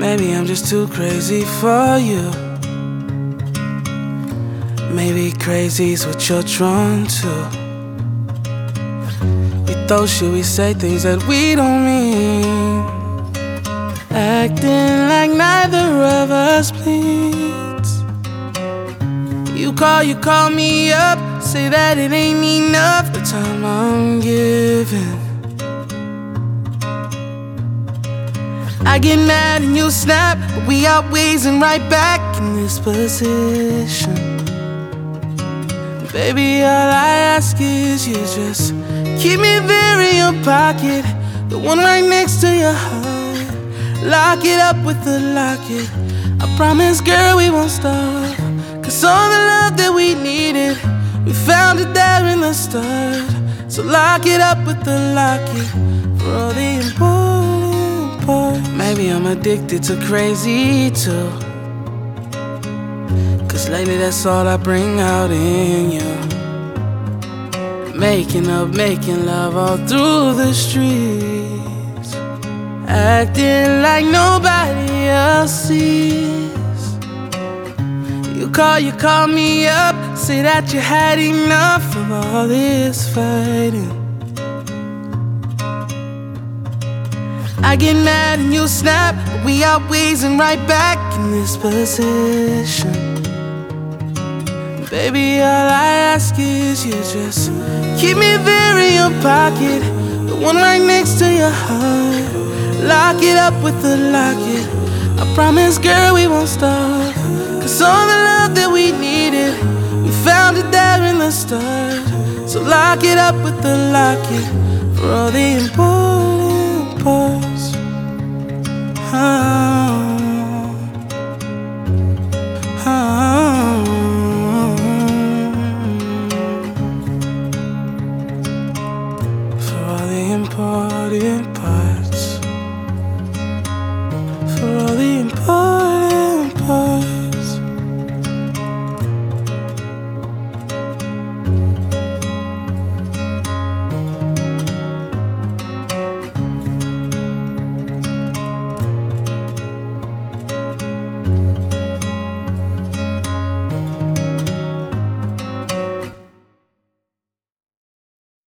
Maybe I'm just too crazy for you. Maybe crazy's what you're drawn to. We throw shit, we say things that we don't mean, acting like neither of us bleeds. You call me up, say that it ain't enough, the time I'm giving. I get mad and you snap, but we always and right back in this position. Baby, all I ask is you just keep me there in your pocket, the one right next to your heart. Lock it up with the locket. I promise, girl, we won't stop. Cause all the love that we needed, we found it there in the start. So lock it up with the locket for all the important parts. Maybe I'm addicted to crazy too, cause lately that's all I bring out in you. Making up, making love all through the streets, acting like nobody else sees. You call me up, say that you had enough of all this fighting. I get mad and you snap, but we always and right back in this position. Baby, all I ask is you just keep me there in your pocket, the one right next to your heart. Lock it up with the locket. I promise, girl, we won't stop. Cause all the love that we needed, we found it there in the start. So lock it up with the locket for all the important